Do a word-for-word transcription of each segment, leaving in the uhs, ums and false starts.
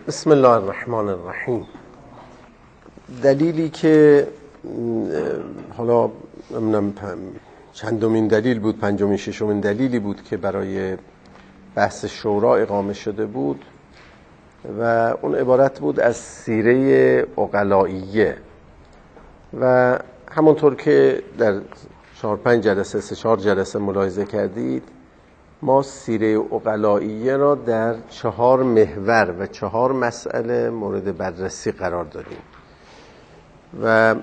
بسم الله الرحمن الرحیم. دلیلی که حالا نمیدونم چندمین دلیل بود، پنجمین ششمین دلیلی بود که برای بحث شورا اقامه شده بود و اون عبارت بود از سیره عقلائیه و همونطور که در چهار پنج جلسه سه چهار جلسه ملاحظه کردید، ما سیره عقلائیه را در چهار محور و چهار مسئله مورد بررسی قرار دادیم و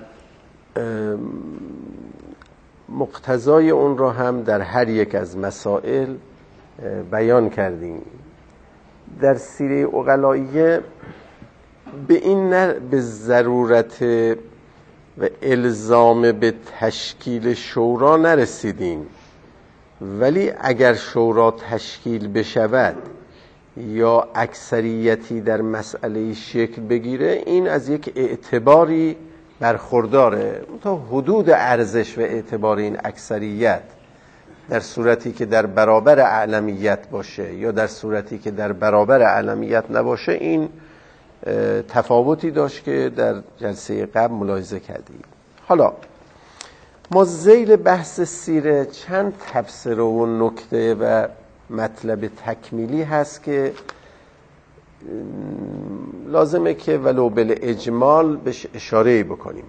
مقتضای اون را هم در هر یک از مسائل بیان کردیم. در سیره عقلائیه به این نه به ضرورت و الزام به تشکیل شورا نرسیدیم، ولی اگر شورا تشکیل بشود یا اکثریتی در مسئله شکل بگیره، این از یک اعتباری برخورداره. تا حدود ارزش و اعتبار این اکثریت در صورتی که در برابر اعلمیت باشه یا در صورتی که در برابر اعلمیت نباشه، این تفاوتی داشت که در جلسه قبل ملاحظه کردیم. حالا ما ذیل بحث سیره چند تبصره و نکته و مطلب تکمیلی هست که لازمه که ولو بالاجمال بهش اشاره بکنیم.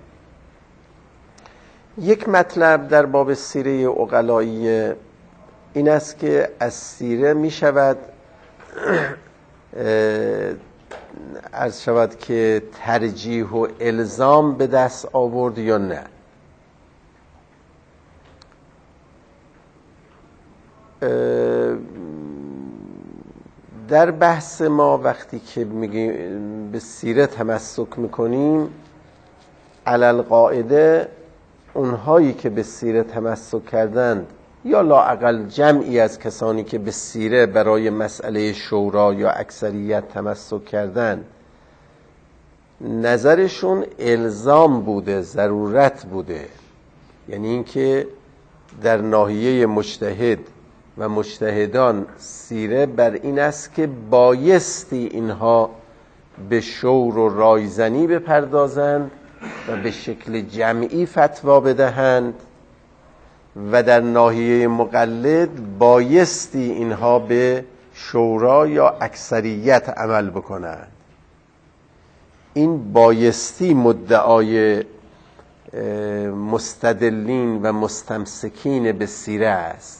یک مطلب در باب سیره عقلائیه این است که از سیره می شود عرض شود که ترجیح و الزام به دست آورد یا نه. در بحث ما وقتی که میگیم به سیره تمسک میکنیم، علل قاعده اونهایی که به سیره تمسک کردند یا لااقل جمعی از کسانی که به سیره برای مسئله شورا یا اکثریت تمسک کردند، نظرشون الزام بوده، ضرورت بوده. یعنی اینکه در ناحیه مجتهد و مجتهدان سیره بر این است که بایستی اینها به شور و رایزنی بپردازند و به شکل جمعی فتوا بدهند و در ناحیه مقلد بایستی اینها به شورا یا اکثریت عمل بکنند. این بایستی مدعای مستدلین و مستمسکین به سیره است.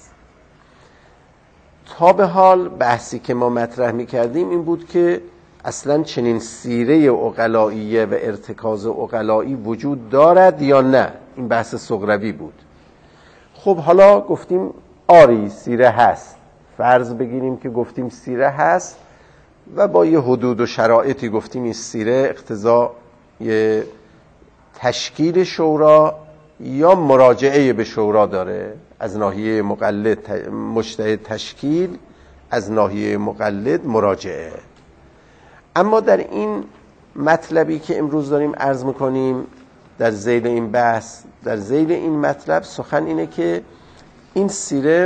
تا به حال بحثی که ما مطرح می کردیم این بود که اصلا چنین سیره عقلائیه و ارتکاز عقلائی وجود دارد یا نه. این بحث صغروی بود. خب حالا گفتیم آری سیره هست، فرض بگیریم که گفتیم سیره هست و با یه حدود و شرایطی گفتیم این سیره اقتضای تشکیل شورا یا مراجعه به شورا داره. از ناحیه مقلد مجتهد تشکیل، از ناحیه مقلد مراجعه. اما در این مطلبی که امروز داریم عرض میکنیم در ذیل این بحث، در ذیل این مطلب سخن اینه که این سیره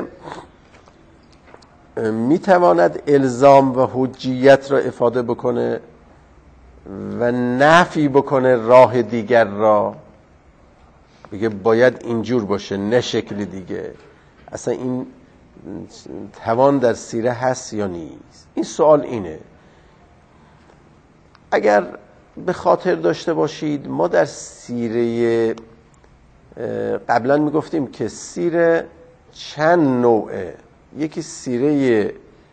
میتواند الزام و حجیت را افاده بکنه و نفی بکنه راه دیگر را، بگه باید اینجور باشه نه شکل دیگه. اصلا این توان در سیره هست یا نیست؟ این سوال اینه. اگر به خاطر داشته باشید، ما در سیره قبلا میگفتیم که سیره چند نوعه. یکی سیره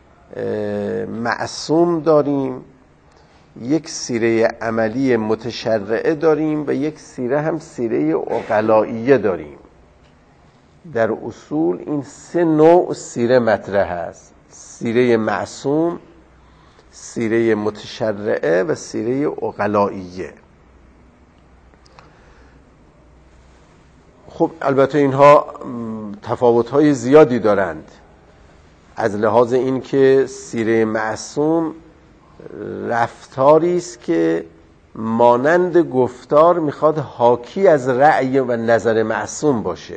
معصوم داریم، یک سیره عملی متشرعه داریم و یک سیره هم سیره عقلائیه داریم. در اصول این سه نوع سیره مطرح است: سیره معصوم، سیره متشرعه و سیره عقلائیه. خب البته اینها تفاوت‌های زیادی دارند، از لحاظ این که سیره معصوم رفتاری است که مانند گفتار میخواد حاکی از رأی و نظر معصوم باشه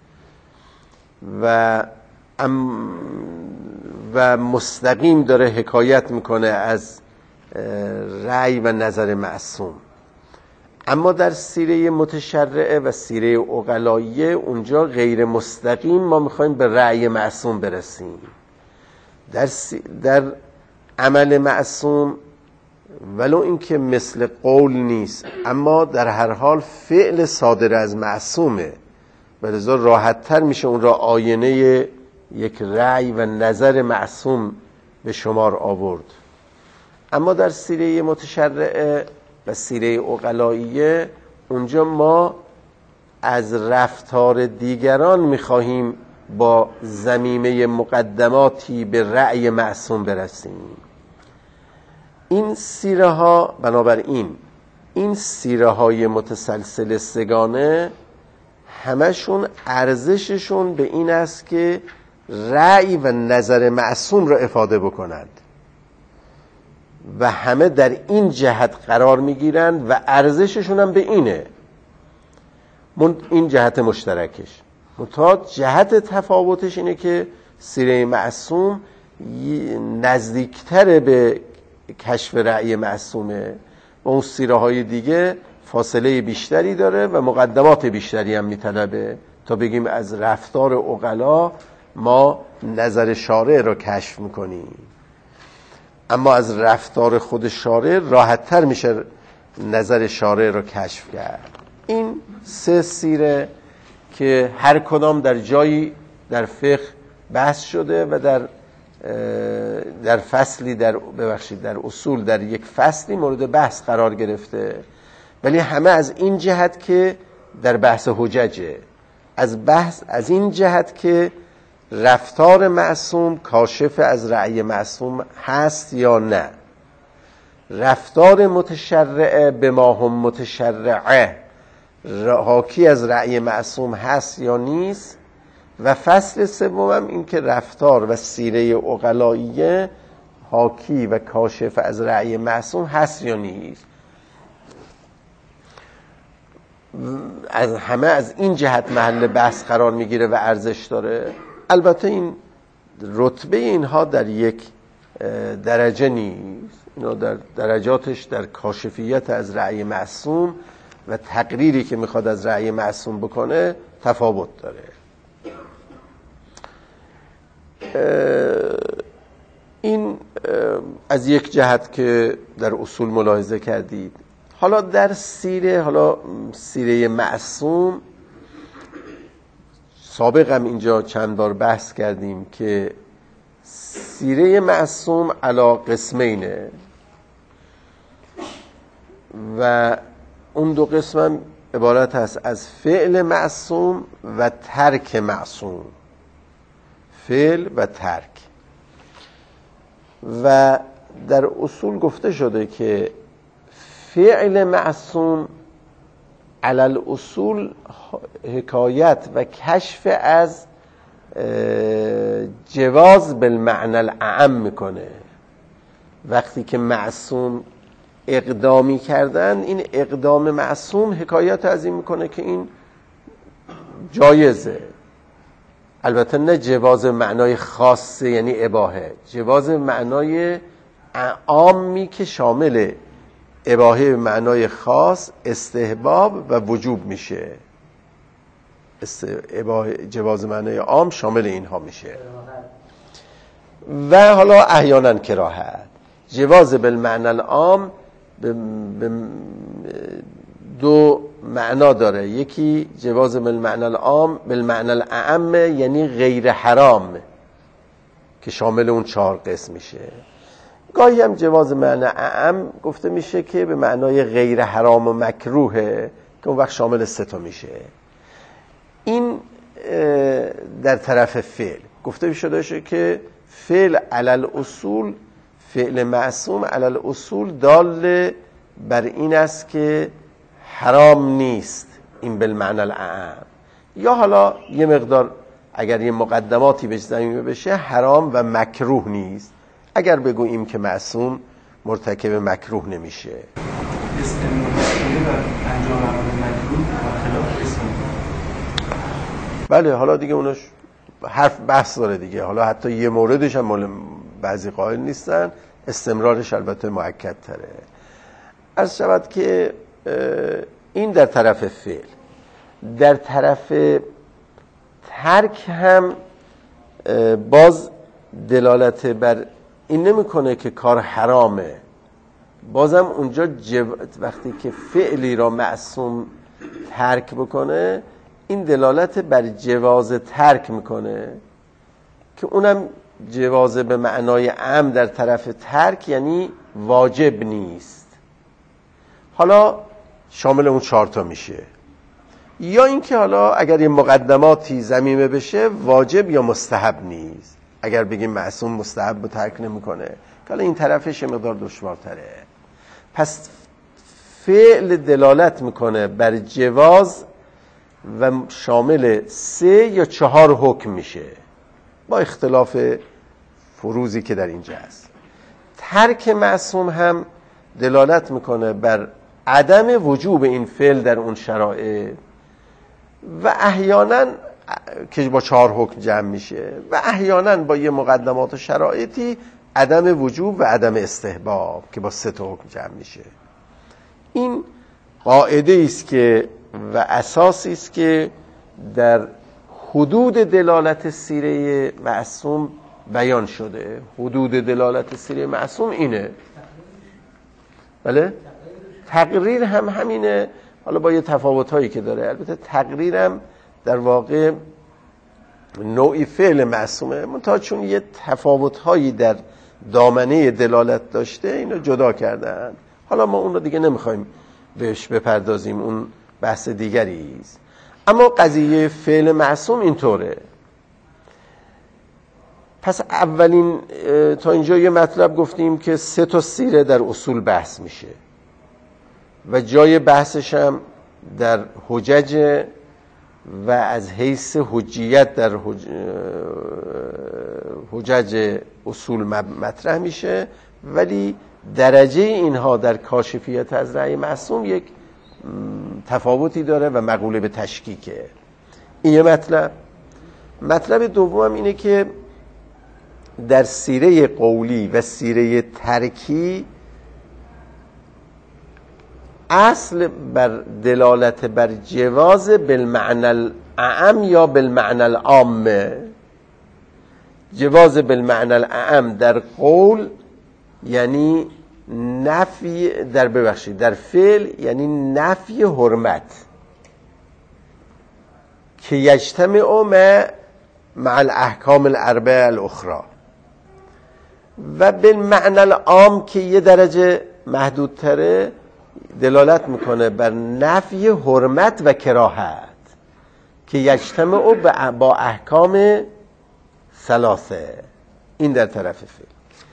و و مستقیم داره حکایت میکنه از رأی و نظر معصوم. اما در سیره متشرعه و سیره عقلاییه اونجا غیر مستقیم ما میخوایم به رأی معصوم برسیم. در, سی... در عمل معصوم ولو اینکه مثل قول نیست، اما در هر حال فعل صادر از معصومه و لذا راحت تر میشه اون را آینه یک رأی و نظر معصوم به شمار آورد. اما در سیره متشرعه و سیره عقلاییه اونجا ما از رفتار دیگران میخواهیم با ضمیمه مقدماتی به رأی معصوم برسیم. این سیره ها بنابراین این سیره های متسلسل سگانه همشون ارزششون به این است که رأی و نظر معصوم را افاده بکنند و همه در این جهت قرار میگیرند و ارزششون هم به اینه، این جهت مشترکش. منتها جهت تفاوتش اینه که سیره معصوم نزدیکتر به کشف رأی معصومه و اون سیره های دیگه فاصله بیشتری داره و مقدمات بیشتری هم میطلبه تا بگیم از رفتار عقلا ما نظر شارع رو کشف میکنیم. اما از رفتار خود شارع راحت تر میشه نظر شارع رو کشف کرد. این سه سیره که هر کدام در جایی در فقه بحث شده و در در فصلی در ببخشید در اصول در یک فصلی مورد بحث قرار گرفته، ولی همه از این جهت که در بحث حججه، از بحث از این جهت که رفتار معصوم کاشف از رأی معصوم هست یا نه، رفتار متشرعه به ما هم متشرعه حاکی از رأی معصوم هست یا نیست، و فصل سومم این که رفتار و سیره عقلاییه حاکی و کاشف از رأی معصوم هست یا نیست. از همه از این جهت محل بحث قرار میگیره و ارزش داره. البته این رتبه اینها در یک درجه نیست، اینا در درجاتش در کاشفیت از رأی معصوم و تقریری که میخواد از رأی معصوم بکنه تفاوت داره. این از یک جهت که در اصول ملاحظه کردید. حالا در سیره، حالا سیره معصوم سابق هم اینجا چند بار بحث کردیم که سیره معصوم علی قسمینه و اون دو قسم هم عبارت هست از فعل معصوم و ترک معصوم، فعل و ترک. و در اصول گفته شده که فعل معصوم علل اصول حکایت و کشف از جواز بالمعنى الاعم میکنه. وقتی که معصوم اقدامی کردن، این اقدام معصوم حکایت از این میکنه که این جایزه، البته نه جواز معنای خاصه یعنی اباحه، جواز معنای عامی که شامل اباحه به معنای خاص، استحباب و وجوب میشه. اباحه جواز معنای عام شامل اینها میشه و حالا احیانا کراهت. جواز بالمعنى العام دو معنا داره، یکی جواز بالمعنى العام بالمعنى الاعم یعنی غیر حرام که شامل اون چهار قسم میشه. گاهی هم جواز معنی اعم گفته میشه که به معنای غیر حرام و مکروهه که اون وقت شامل سه تا میشه. این در طرف فعل گفته شده که فعل علل اصول، فعل معصوم علل اصول دال بر این است که حرام نیست، این بالمعنى الاعم، یا حالا یه مقدار اگر یه مقدماتی بهش ضمیمه بشه حرام و مکروه نیست. اگر بگوییم که معصوم مرتکب مکروه نمیشه. بله، حالا دیگه اونش حرف بحث داره دیگه. حالا حتی یه موردش هم مال بعضی قائل نیستن، استمرارش البته مؤکد تره. عرض شود که این در طرف فعل. در طرف ترک هم باز دلالت بر این نمیکنه که کار حرامه، بازم اونجا جو... وقتی که فعلی را معصوم ترک بکنه این دلالت بر جواز ترک میکنه که اونم جواز به معنای عام در طرف ترک، یعنی واجب نیست. حالا شامل اون چهار تا میشه. یا اینکه حالا اگر یه مقدماتی ضمیمه بشه واجب یا مستحب نیست. اگر بگیم معصوم مستحب رو ترک نمیکنه که حالا این طرفش مقدار دشوارتره. پس فعل دلالت میکنه بر جواز و شامل سه یا چهار حکم میشه با اختلاف فروزی که در اینجا هست. ترک معصوم هم دلالت میکنه بر عدم وجوب این فعل در اون شرایط و احیانا که با چهار حکم جمع میشه و احیانا با یه مقدمات و شرایطی عدم وجوب و عدم استحباب که با سه تا حکم جمع میشه. این قاعده است که و اساسی است که در حدود دلالت سیره معصوم بیان شده. حدود دلالت سیره معصوم اینه. بله؟ تقریر هم همینه، حالا با یه تفاوت‌هایی که داره. البته تقریرم در واقع نوعی فعل معصومه، منتها چون یه تفاوت‌هایی در دامنه دلالت داشته اینو جدا کردن. حالا ما اون رو دیگه نمیخوایم بهش بپردازیم، اون بحث دیگری است. اما قضیه فعل معصوم اینطوره. پس اولین تا اینجا یه مطلب گفتیم که سه تا سیره در اصول بحث میشه و جای بحثش هم در حجج و از حیث حجیت در حج... حجج اصول مطرح میشه، ولی درجه اینها در کاشفیت از رأی معصوم یک تفاوتی داره و مقوله به تشکیکه. این یه مطلب. مطلب دوم اینه که در سیره قولی و سیره ترکی اصل بر دلالت بر جواز بالمعنى الاعم یا بالمعنى العام. جواز بالمعنى الاعم در قول یعنی نفی، در ببخشید در فعل یعنی نفی حرمت که یجتمع مع الاحکام الاربعه الاخرى، و بالمعنى العام که یه درجه محدودتره دلالت میکنه بر نفی حرمت و کراهت که یجتمع با احکام ثلاثه. این در طرف فعل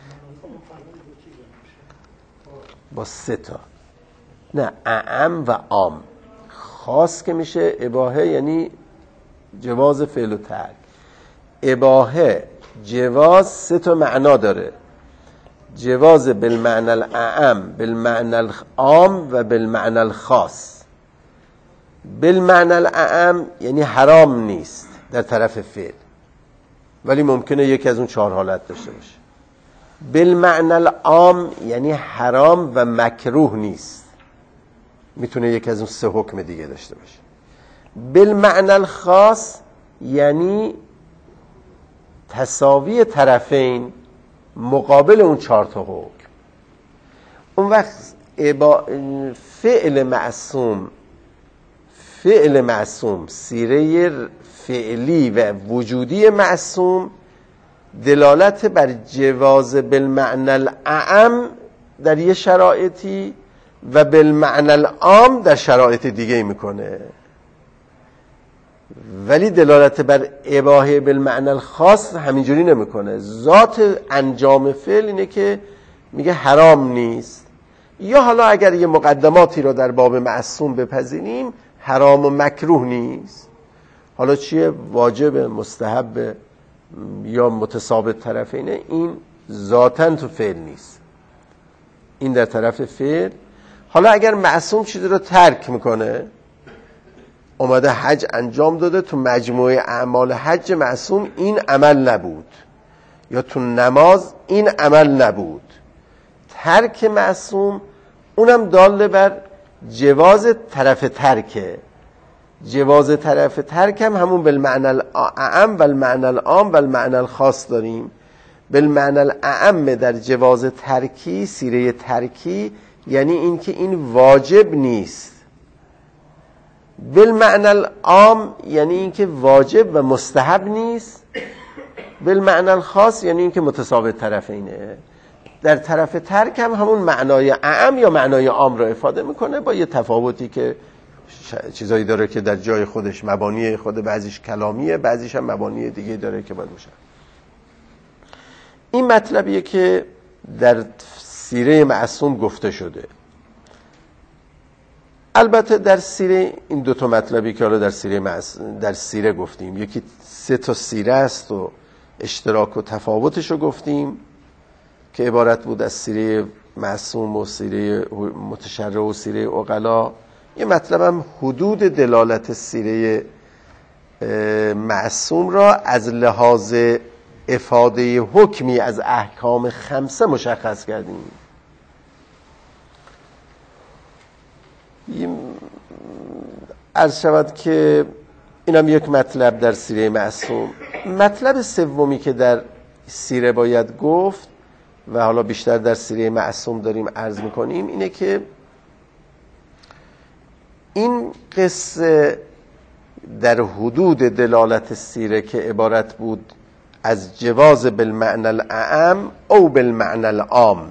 با سه تا، نه اعم و عام. خاص که میشه اباحه یعنی جواز فعل و ترک. اباحه جواز سه تا معنا داره: جواز بالمعنى الاعم، بالمعنى العام و بالمعنى الخاص. بالمعنى الاعم یعنی حرام نیست در طرف فعل، ولی ممکنه یکی از اون چهار حالت داشته باشه. بالمعنى العام یعنی حرام و مکروه نیست، میتونه یکی از اون سه حکم دیگه داشته باشه. بالمعنى الخاص یعنی تساوی طرفین مقابل اون چهار تا حکم. اون وقت فعل معصوم فعل معصوم سیره فعلی و وجودی معصوم دلالت بر جواز بالمعنى الاعم در یه شرایطی و بالمعنى العام در شرایط دیگه میکنه، ولی دلالت بر اباحه بالمعنى الخاص همینجوری نمیکنه. ذات انجام فعل اینه که میگه حرام نیست، یا حالا اگر یه مقدماتی رو در باب معصوم بپذیریم حرام و مکروه نیست. حالا چیه؟ واجب، مستحب یا متثابت طرفینه، این ذاتاً تو فعل نیست. این در طرف فعل. حالا اگر معصوم چیزی رو ترک میکنه، اومده حج انجام داده، تو مجموعه اعمال حج معصوم این عمل نبود، یا تو نماز این عمل نبود، ترک معصوم اونم دال بر جواز طرف ترکه. جواز طرف ترک هم همون بالمعنی الاعم و المعنی العام و المعنی الخاص داریم. بالمعنی الاعم در جواز ترکی، سیره ترکی یعنی این که این واجب نیست. بالمعنی العام یعنی این که واجب و مستحب نیست. بالمعنی الخاص یعنی این که متساوی طرفینه. در طرف ترک هم همون معنای اعم یا معنای عام را افاده میکنه، با یه تفاوتی که چیزایی داره که در جای خودش مبانی خود، بعضیش کلامیه، بعضیش هم مبانی دیگه داره که باید باشه. این مطلبیه که در سیره معصوم گفته شده. البته در سیره این دو تا مطلبی که حالا در سیره معصوم در سیره گفتیم، یکی سه تا سیره است و اشتراک و تفاوتش رو گفتیم که عبارت بود از سیره معصوم و سیره متشرع و سیره عقلا. یه مطلب هم حدود دلالت سیره معصوم را از لحاظ افاده حکمی از احکام خمسه مشخص کردیم. عرض شود که اینم یک مطلب در سیره معصوم. مطلب سومی که در سیره باید گفت و حالا بیشتر در سیره معصوم داریم عرض میکنیم اینه که این قصه در حدود دلالت سیره که عبارت بود از جواز بالمعنی الاعم او بالمعنی العام،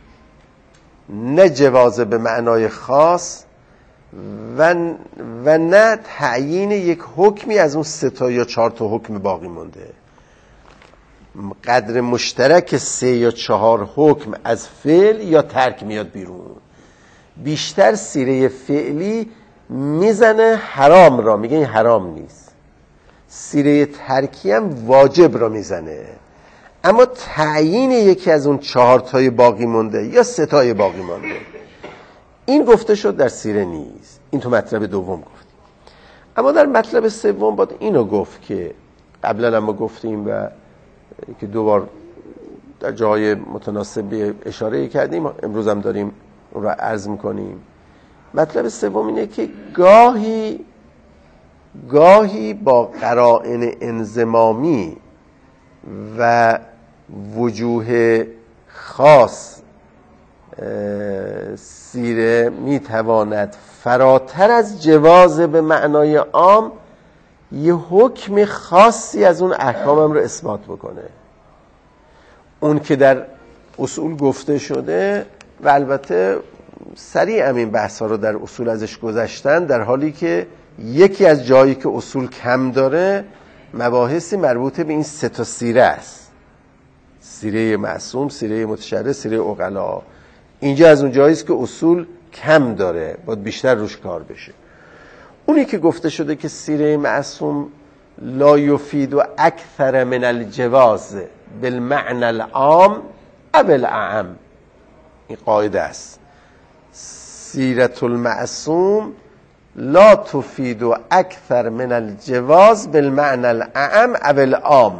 نه جواز به معنای خاص و و نه تعیین یک حکمی از اون سه تا یا چهار تا حکم باقی مونده. قدر مشترک سه یا چهار حکم از فعل یا ترک میاد بیرون. بیشتر سیره فعلی میزنه حرام را، میگه این حرام نیست. سیره ترکی هم واجب را میزنه، اما تعیین یکی از اون چهار تای باقی مونده یا سه تای باقی مونده این گفته شد در سیره نیست. این تو مطلب دوم گفتیم. اما در مطلب سوم باید اینو گفت که قبلا هم ما گفتیم و که دوبار در جای متناسب اشاره کردیم، امروز هم داریم اون را عرض میکنیم. مطلب سوم اینه که گاهی گاهی با قرائن انضمامی و وجوه خاص سیره میتواند فراتر از جواز به معنای عام یه حکم خاصی از اون احکامم رو اثبات بکنه. اون که در اصول گفته شده و البته سریع این بحث ها رو در اصول ازش گذشتن، در حالی که یکی از جایی که اصول کم داره مباحثی مربوط به این سه تا سیره است. سیره معصوم، سیره متشرع، سیره عقلا. اینجا از اون جایی است که اصول کم داره، باید بیشتر روش کار بشه. اونی که گفته شده که سیره معصوم لا یفید و اکثر من الجواز بالمعنى العام او الاعم، این قاعده است. سیرة المعصوم لا تفید و اکثر من الجواز بالمعنى الاعم او العام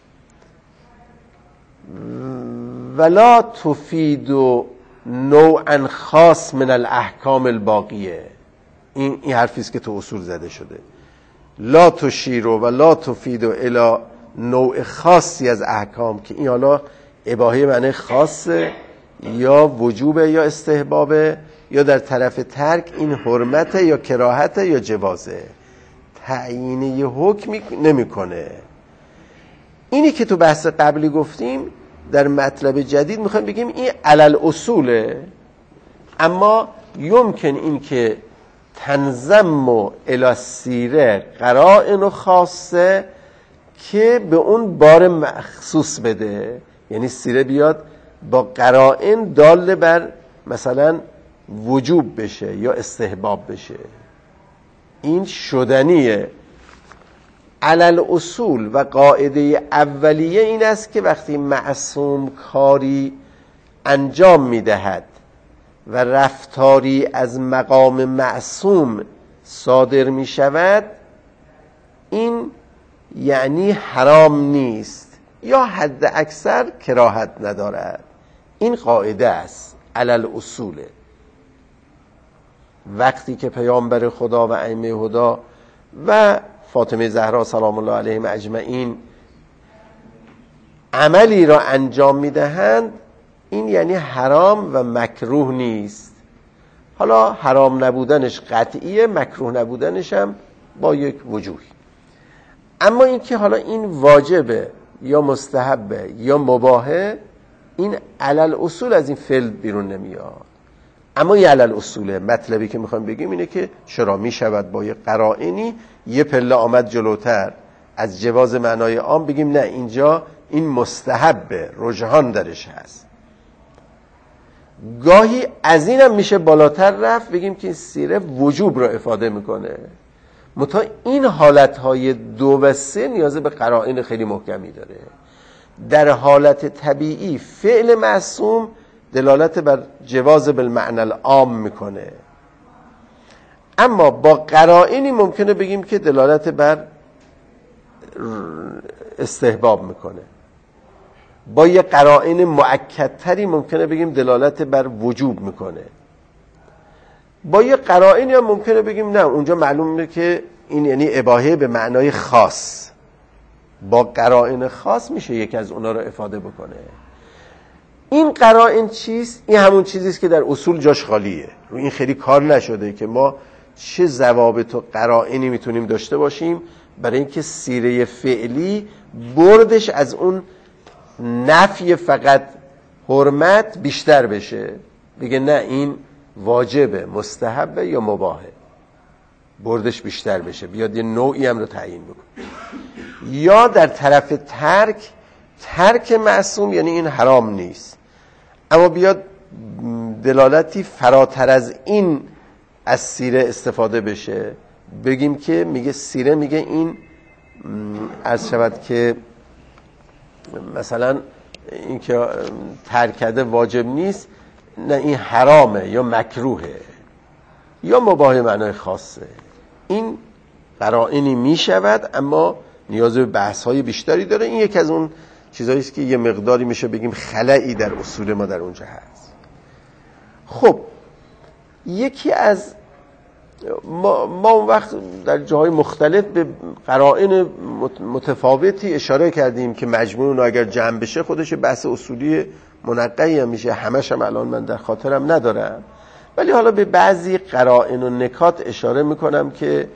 ولا تفید نوعا خاص من الاحکام الباقیه. این این حرفی است که تو اصول زده شده. لا تشیر و لا تفید الی نوع خاصی از احکام، که این حالا اباحه معنی خاصه یا وجوبه یا استحبابه، یا در طرف ترک این حرمته یا کراهته یا جوازه. تعیین یه حکمی نمیکنه. اینی که تو بحث قبلی گفتیم در مطلب جدید میخوایم بگیم این علل اصوله، اما یمکن این که تنظم و الاسیره قرائن و خاصه که به اون بار مخصوص بده، یعنی سیره بیاد با قرائن دال بر مثلا وجوب بشه یا استحباب بشه. این شدنیه. علل اصول و قاعده اولیه این است که وقتی معصوم کاری انجام میدهد و رفتاری از مقام معصوم صادر می شود، این یعنی حرام نیست یا حد اکثر کراهت ندارد. این قاعده است، علل اصوله. وقتی که پیامبر خدا و ائمه هدی و فاطمه زهرا سلام الله علیهم اجمعین عملی را انجام میدهند، این یعنی حرام و مکروه نیست. حالا حرام نبودنش قطعیه، مکروه نبودنش هم با یک وجوهی. اما اینکه حالا این واجبه یا مستحبه یا مباهه، این علل اصول از این فعل بیرون نمیاد. اما یه علل اصوله. مطلبی که میخوام بگیم اینه که چرا میشود با یه قرائنی یه پله آمد جلوتر از جواز معنای عام بگیم نه اینجا این مستحبه، رجحان درش هست. گاهی از اینم میشه بالاتر رفت بگیم که این سیره وجوب را افاده میکنه. متا این حالتهای دو و سه نیاز به قرائن خیلی محکمی داره. در حالت طبیعی فعل معصوم دلالت بر جواز بالمعنى العام میکنه، اما با قرائنی ممکنه بگیم که دلالت بر استحباب میکنه. با یه قرائن مؤکدتری ممکنه بگیم دلالت بر وجوب میکنه. با یه قرائنی هم ممکنه بگیم نه اونجا معلومه که این یعنی اباحه به معنای خاص. با قرائن خاص میشه یکی از اونا رو افاده بکنه. این قرائن چیست؟ این همون چیزیست که در اصول جاش خالیه. رو این خیلی کار نشده که ما چه ضوابط و قرائنی میتونیم داشته باشیم برای اینکه سیره فعلی بردش از اون نفی فقط حرمت بیشتر بشه، بگه نه این واجبه، مستحبه یا مباهه، بردش بیشتر بشه، بیاد یه نوعی هم رو تعیین بکنه. یا در طرف ترک، ترک معصوم یعنی این حرام نیست، اما بیاد دلالتی فراتر از این از سیره استفاده بشه، بگیم که میگه سیره میگه این عرض شود که مثلا این که ترک کرده واجب نیست، نه این حرامه یا مکروهه یا مباح معنای خاصه. این قرائنی میشود اما نیاز به بحث های بیشتری داره. این یکی از اون چیزایی است که یه مقداری میشه بگیم خلایی در اصول ما در اونجا هست. خب یکی از ما, ما اون وقت در جاهای مختلف به قرائن متفاوتی اشاره کردیم که مجموع اون اگر جمع بشه خودش بحث اصولی منقعی هم میشه. همش هم الان من در خاطرم ندارم، ولی حالا به بعضی قرائن و نکات اشاره میکنم که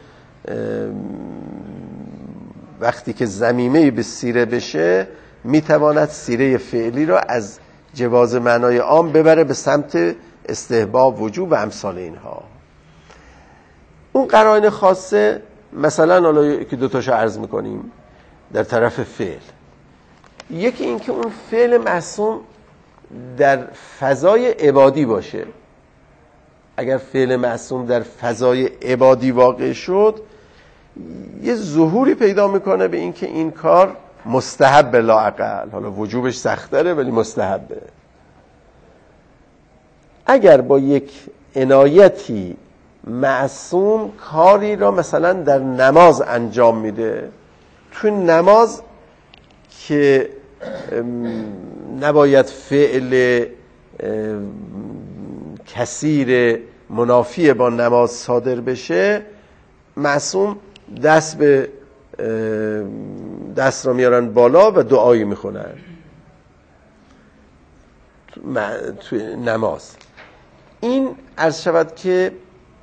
وقتی که ضمیمه به سیره بشه میتواند سیره فعلی را از جواز معنای عام ببره به سمت استحباب، وجوب و امثال اینها. اون قرائن خاصه مثلا حالا که دوتاشو عرض میکنیم در طرف فعل. یکی این که اون فعل معصوم در فضای عبادی باشه. اگر فعل معصوم در فضای عبادی واقع شد یه ظهوری پیدا میکنه به این که این کار مستحب لااقل، حالا وجوبش سختره ولی مستحبه. اگر با یک عنایتی معصوم کاری را مثلا در نماز انجام میده، تو نماز که نباید فعل کثیر منافی با نماز صادر بشه، معصوم دست به دست را میارن بالا و دعایی میخونن تو نماز. این عرض شود که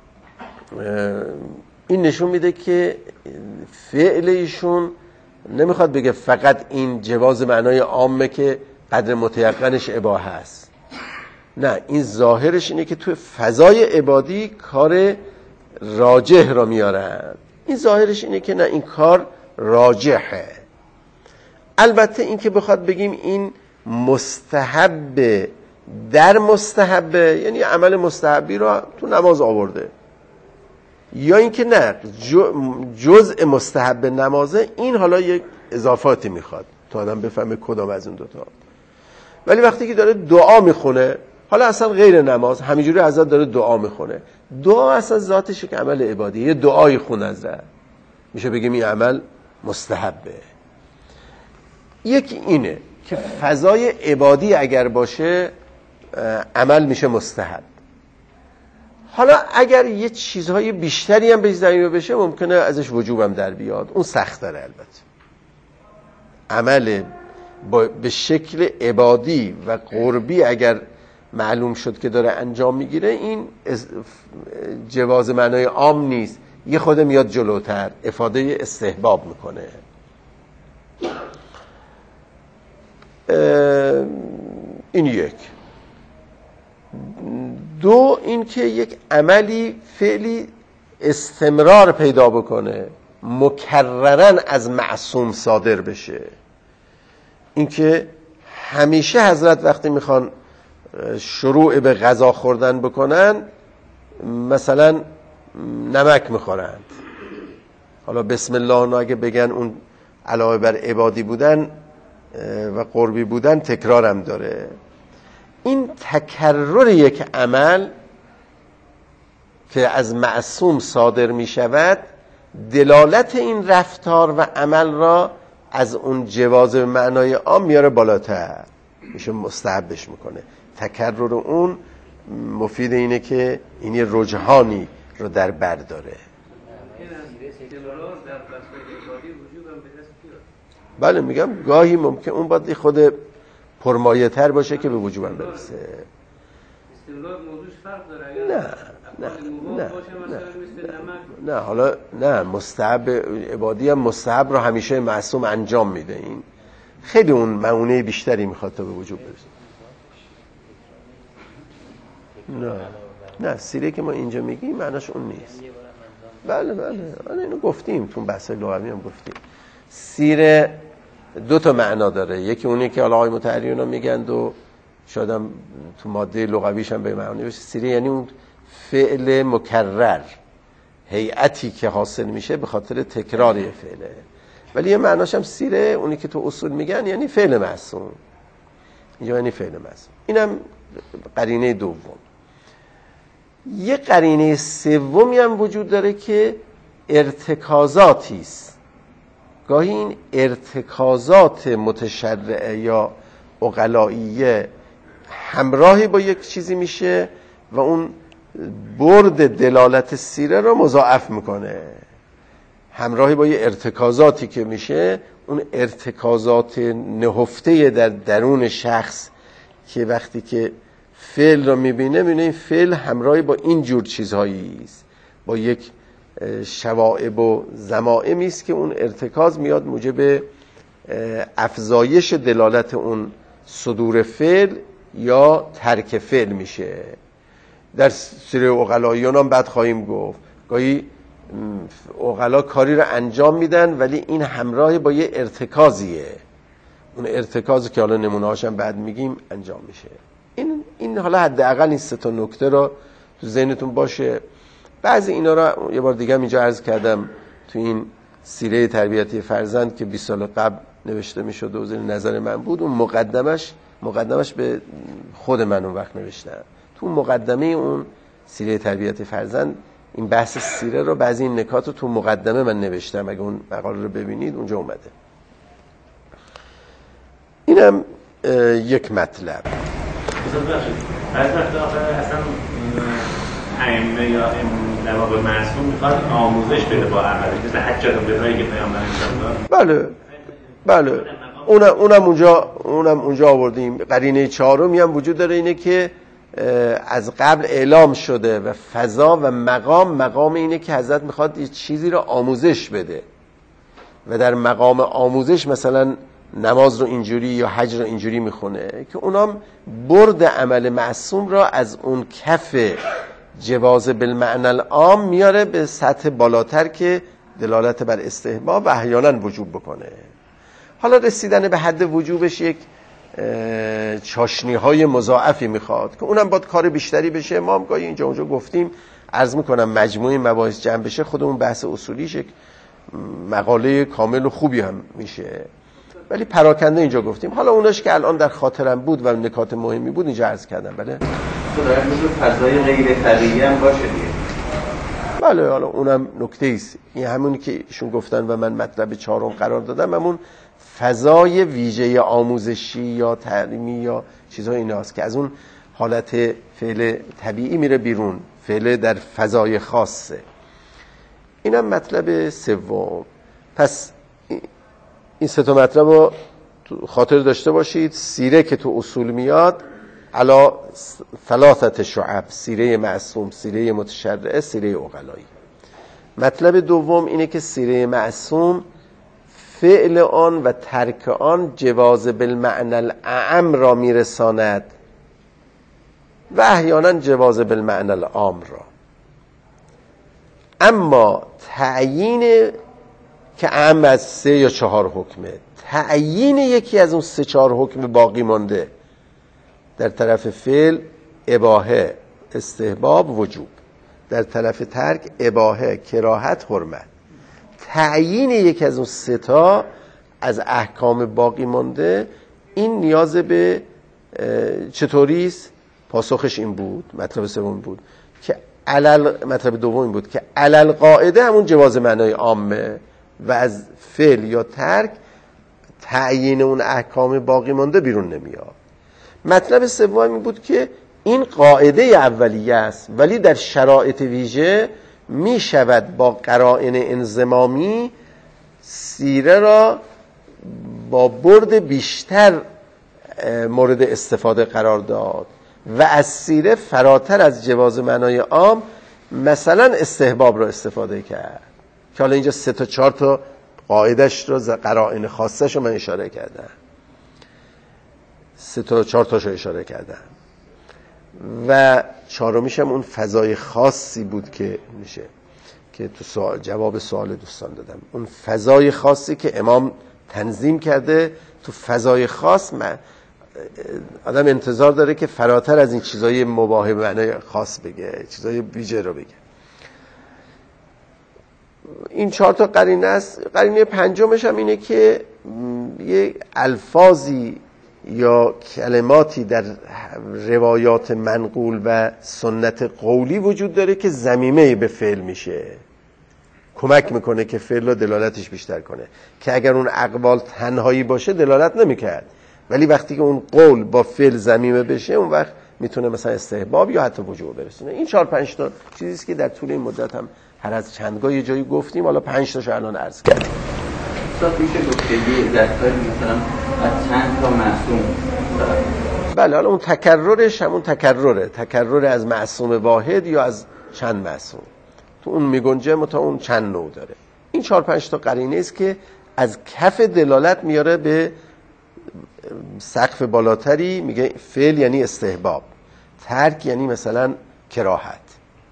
این نشون میده که فعل ایشون نمیخواد بگه فقط این جواز معنای عامه که قدر متیقنش اباحه است. نه، این ظاهرش اینه که تو فضای عبادی کار راجح را میارن. این ظاهرش اینه که نه، این کار راجحه. البته این که بخواد بگیم این مستحب در مستحبه، یعنی عمل مستحبی را تو نماز آورده، یا اینکه نه جزء مستحب نمازه، این حالا یک اضافاتی میخواد تا آدم بفهمه کدام از اون دوتا. ولی وقتی که داره دعا میخونه، حالا اصلا غیر نماز، همینجوری ازت داره دعا میخونه، دعا اصلا ذاتش یک عمل عبادی، یه دعای خون ازت، میشه بگیم این عمل مستحبه. یکی اینه که فضای عبادی اگر باشه عمل میشه مستحب. حالا اگر یه چیزهای بیشتری هم بهش ضمیمه بشه ممکنه ازش وجوبم در بیاد، اون سخت داره. البته عمل با به شکل عبادی و قربی اگر معلوم شد که داره انجام میگیره، این جواز معنای عام نیست، یه خود میاد جلوتر، افاده استحباب میکنه. این یک. دو، این که یک عملی فعلی استمرار پیدا بکنه، مکررن از معصوم صادر بشه. این که همیشه حضرت وقتی میخوان شروع به غذا خوردن بکنن مثلا نمک میخورند، حالا بسم الله اونو اگه بگن اون علاوه بر عبادی بودن و قربی بودن تکرارم داره. این تکرر یک عمل که از معصوم صادر می شود دلالت این رفتار و عمل را از اون جواز معنای عام میاره بالاتر، میشه مستحبش میکنه. تکرر اون مفید اینه که این یه رجحانی رو در بر داره. بله میگم گاهی ممکن اون باید خود پرمایه تر باشه که به وجوبم برسه. استمرار موضوعش فرق داره. نه نه نه نه نه حالا نه مستحب عبادی هم مستحب رو همیشه معصوم انجام میده، این خیلی اون معونه بیشتری میخواد تا به وجوب برسه. نه نه سیره که ما اینجا میگیم معناش اون نیست. بله بله اینو گفتیم تو بحث لغوی هم گفتیم. سیره دو تا معنا داره، یکی اونی که آقای متحریون میگن و شاید هم تو ماده لغویش هم به معنی بشه. سیره یعنی اون فعل مکرر، هیئتی که حاصل میشه به خاطر تکرار یه فعله. ولی یه معناش هم سیره اونی که تو اصول میگن یعنی فعل معصوم، اینجا یعنی فعل معصوم. اینم قرینه دوم. یه قرینه سومی هم وجود داره که ارتکازاتی است. گاهی این ارتکازات متشرعه یا عقلائیه همراهی با یک چیزی میشه و اون برد دلالت سیره رو مضاعف میکنه. همراهی با یه ارتکازاتی که میشه، اون ارتکازات نهفته در درون شخص که وقتی که فعل رو میبینه میبینه این فعل همراهی با این جور چیزهایی است، با یک شوائب و ضمائمی است که اون ارتکاز میاد موجب افزایش دلالت اون صدور فعل یا ترک فعل میشه. در سیره عقلاییان هم بعد خواهیم گفت گاهی عقلا کاری رو انجام میدن ولی این همراه با یه ارتکازیه، اون ارتکازی که حالا نمونه‌هاش هم بعد میگیم انجام میشه. این این حالا حداقل این سه تا نکته رو تو ذهنتون باشه. بعضی اینا رو یه بار دیگه هم اینجا عرض کردم تو این سیره تربیتی فرزند که بیست سال قبل نوشته میشد و زیر نظر من بود، اون مقدمش مقدمش به خود من اون وقت نوشتم. تو مقدمه اون سیره تربیت فرزند این بحث سیره رو، بعضی این نکات رو تو مقدمه من نوشتم، اگه اون مقاله رو ببینید اونجا اومده. اینم یک مطلب. بعضی وقتا اصلا ائمه یا در واقع معصوم میخواد آموزش بده با عمل، مثل حجت الوداعی که پیامبر انجام داد. بله بله اونم اونم اونجا اونم اونجا آوردیم. قرینه چهارمی هم وجود داره، اینه که از قبل اعلام شده و فضا و مقام مقام اینه که حضرت میخواد یه چیزی رو آموزش بده و در مقام آموزش مثلا نماز رو اینجوری یا حج رو اینجوری میخونه که اونام برد عمل معصوم را از اون کف جواز بالمعنی العام میاره به سطح بالاتر که دلالت بر استحباب و احیانا وجوب بکنه. حالا رسیدن به حد وجوبش یک چاشنی های مضاعفی میخواد که اونم باید کار بیشتری بشه. ما هم گاهی اینجا اونجا گفتیم، عرض میکنم مجموعه مباحث جمع بشه خودمون بحث اصولیش یک مقاله کامل و خوبی هم میشه، ولی پراکنده اینجا گفتیم. حالا اوناش که الان در خاطرم بود و نکات مهمی بود اینجا عرض کردم. بله خدای مثل فضای غیر طبیعی هم باشه دیگه. بله حالا اونم نکته ایست. این همونی که ایشون گفتن و من مطلب چهارم قرار دادم، همون فضای ویژه آموزشی یا تعلیمی یا چیزهای ایناست که از اون حالت فعل طبیعی میره بیرون، فعل در فضای خاصه. اینم مطلب سوم. پس این سه تا مطلب رو خاطر داشته باشید. سیره که تو اصول میاد علا ثلاثت شعب، سیره معصوم، سیره متشرعه، سیره عقلایی. مطلب دوم اینه که سیره معصوم فعل آن و ترک آن جواز بالمعنى الاعم را میرساند و احیانا جواز بالمعنى العام را. اما تعیین که اعم از سه یا چهار حکمه، تعیین یکی از اون سه چهار حکم باقی مانده در طرف فعل اباحه، استحباب، وجوب، در طرف ترک اباحه، کراهت، حرمت، تعیین یکی از اون سه تا از احکام باقی مانده این نیاز به چطوری است؟ پاسخش این بود، مطلب سوم بود که علل، مطلب دوم این بود که علل قاعده همون جواز معنای عامه و از فعل یا ترک تعیین اون احکام باقی مانده بیرون نمیاد. مطلب سوم این بود که این قاعده اولیه است ولی در شرایط ویژه می شود با قرائن انضمامی سیره را با برد بیشتر مورد استفاده قرار داد و از سیره فراتر از جواز معنای عام مثلا استحباب را استفاده کرد که حالا اینجا سه تا چهار تا قاعدش رو، قرائن خاصش رو من اشاره کردم، سه تا چهار تاشو اشاره کردم و چهارمیش هم اون فضای خاصی بود که میشه که تو سوال جواب سوال دوستان دادم، اون فضای خاصی که امام تنظیم کرده. تو فضای خاص آدم انتظار داره که فراتر از این چیزای مباح به معنای خاص بگه، چیزای ویژه رو بگه. این چهار تا قرینه است. قرینه پنجمش هم اینه که یه الفاظی یا کلماتی در روایات منقول و سنت قولی وجود داره که ضمیمه به فعل میشه، کمک میکنه که فعل رو دلالتش بیشتر کنه، که اگر اون اقوال تنهایی باشه دلالت نمیکرد، ولی وقتی که اون قول با فعل ضمیمه بشه اون وقت میتونه مثلا استحباب یا حتی وجوب برسونه. این چهار پنج تا چیزی است که در طول این مدت هم هر از چندگاه یه جایی گفتیم، حالا پنج تاشو الان عرض کردیم. استاد میشه گفت که یه ذکر مثلا از چند تا معصوم؟ بله، حالا اون تکررش همون تکرره، تکرر از معصوم واحد یا از چند معصوم، تو اون میگنجه متا اون چند نوع داره. این چهار پنج تا قرینه است که از کف دلالت میاره به سقف بالاتری، میگه فعل یعنی استحباب، ترک یعنی مثلا کراهت،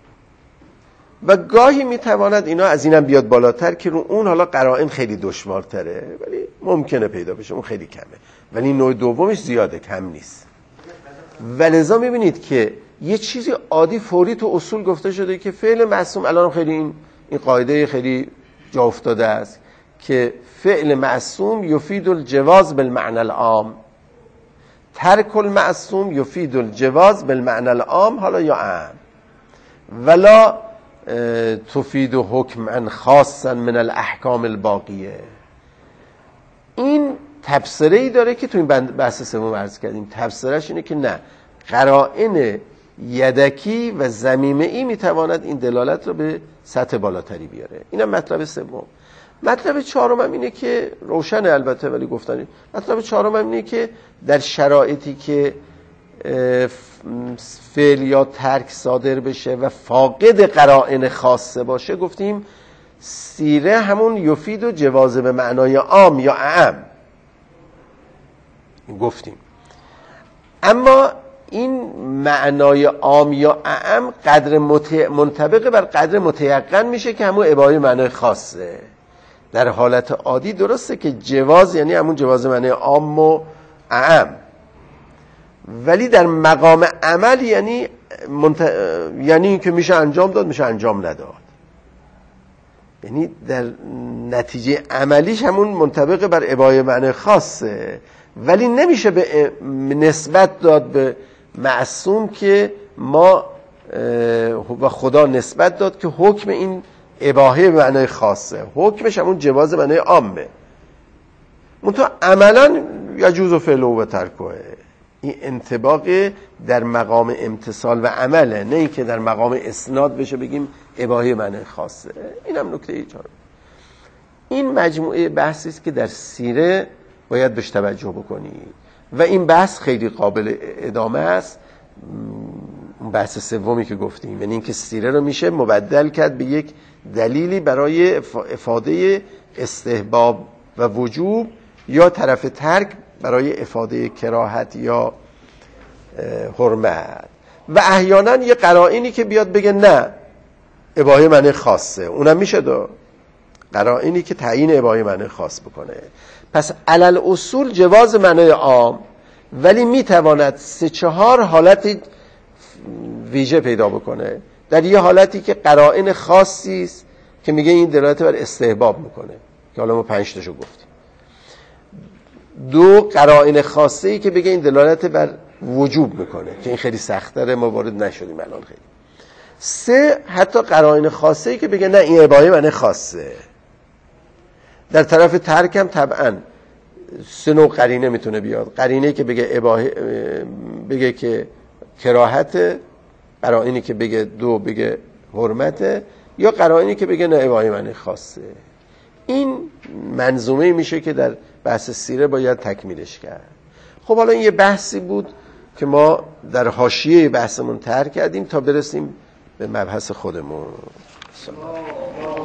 و گاهی میتواند اینا از اینم بیاد بالاتر که رو اون حالا قرائن خیلی دشوارتره ولی ممکنه پیدا بشه، اون خیلی کمه، ولی نوع دومش زیاده، کم نیست. ولذا میبینید که یه چیزی عادی فوری تو اصول گفته شده که فعل معصوم، الان خیلی این این قاعده خیلی جا افتاده است که فعل معصوم یفید الجواز بالمعنى العام، ترک المعصوم یفید الجواز بالمعنى العام حالا یا عام، ولا تفید حکما خاصا من الاحکام الباقیه. این تفسیری ای داره که تو این بحث سوم عرض کردیم. تفسیرش اینه که نه، قرائن یدکی و ضمیمه ای میتواند این دلالت رو به سطح بالاتری بیاره. اینم مطلب سوم. مطلب چهارم هم اینه که روشن البته ولی گفتنی، مطلب چهارم هم اینه که در شرایطی که فعل یا ترک صادر بشه و فاقد قرائن خاصه باشه، گفتیم سیره همون یفید و جواز به معنای عام یا اعم گفتیم. اما این معنای عام یا اعم قدر منطبق بر قدر متیقن میشه که همون اباحه معنای خاصه. در حالت عادی درسته که جواز یعنی همون جواز معنای عام و اعم، ولی در مقام عمل یعنی منت... یعنی که میشه انجام داد میشه انجام نداد، یعنی در نتیجه عملیش همون منطبق بر اباحه معنای خاصه، ولی نمیشه به نسبت داد به معصوم که ما و خدا نسبت داد که حکم این اباحه معنای خاصه، حکمش همون جواز معنای عامه، منتها عملا یجوز و فعل و ترکه. این انطباق در مقام امتصال و عمله، نه اینکه در مقام اسناد بشه بگیم اباحه معنی خاصه. اینم نکته ایجاد. این مجموعه بحثی است که در سیره باید بهش توجه بکنید و این بحث خیلی قابل ادامه است. بحث سومی که گفتیم، یعنی اینکه سیره رو میشه مبدل کرد به یک دلیلی برای افاده استحباب و وجوب یا طرف ترک برای افاده کراهت یا حرمت، و احیانا یه قرائنی که بیاد بگه نه اباحه معنی خاصه، اونم میشه دو قرائنی که تعیین اباحه معنی خاص بکنه. پس علل اصول جواز معنی عام، ولی میتواند سه چهار حالت ویژه پیدا بکنه. در یه حالتی که قرائن خاصی است که میگه این دلالت بر استحباب میکنه که حالا ما پنج تاشو گفتیم. دو، قرائن خاصه ای که بگه این دلالت بر وجوب میکنه که این خیلی سخت‌تره، ما وارد نشدیم الان خیلی. سه، حتی قرائن خاصه ای که بگه نه این اباحه معنی خاصه. در طرف ترک هم طبعا سه نوع قرینه میتونه بیاد. قرینه که بگه اباحه، بگه که کراهت، قرائنی که بگه دو بگه حرمت، یا قرائنی که بگه نه اباحه معنی خاصه. این منظومه میشه که در بحث سیره باید تکمیلش کرد. خب حالا این یه بحثی بود که ما در حاشیه بحثمون طرح کردیم تا برسیم به مبحث خودمون.